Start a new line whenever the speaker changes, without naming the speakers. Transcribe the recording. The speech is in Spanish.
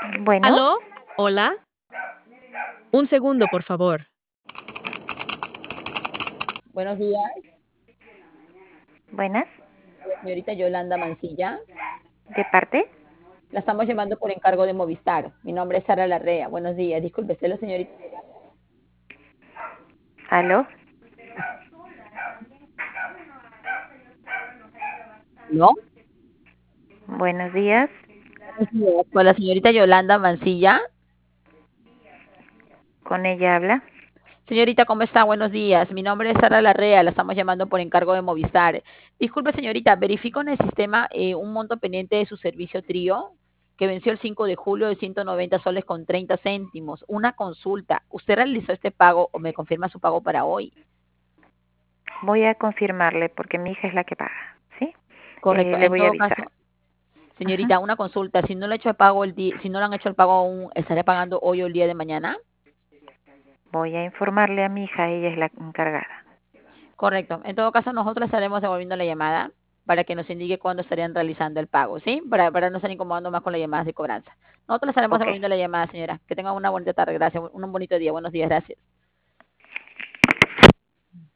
Bueno,
¿Aló? ¿Hola? Un segundo, por favor.
Buenos días,
buenas.
la señorita Yolanda Mancilla.
¿De parte?
La estamos llamando por encargo de Movistar. Mi nombre es Sara Larrea. Buenos días. Disculpe, ¿usted es la señorita?
¿Aló?
No.
Buenos días.
Buenos días. Con la señorita Yolanda Mancilla.
¿Con ella habla?
Señorita, ¿cómo está? Buenos días. Mi nombre es Sara Larrea. La estamos llamando por encargo de Movistar. Disculpe, señorita, verifico en el sistema un monto pendiente de su servicio Trío que venció el 5 de julio de 190 soles con 30 céntimos. Una consulta. ¿Usted realizó este pago o me confirma su pago para hoy?
Voy a confirmarle porque mi hija es la que paga, ¿sí?
Correcto.
Le
En
voy a
todo
avisar.
caso,
Ujú.
señorita, una consulta. Si no le he hecho el pago si no le han hecho el pago aún, ¿estaré pagando hoy o el día de mañana?
Voy a informarle a mi hija, ella es la encargada.
Correcto. En todo caso, nosotros estaremos devolviendo la llamada para que nos indique cuándo estarían realizando el pago, ¿sí? Para no estar incomodando más con las llamadas de cobranza. Nosotros le estaremos
Ok.
devolviendo la llamada, señora. Que tenga una bonita tarde. Gracias. Un bonito día. Buenos días. Gracias.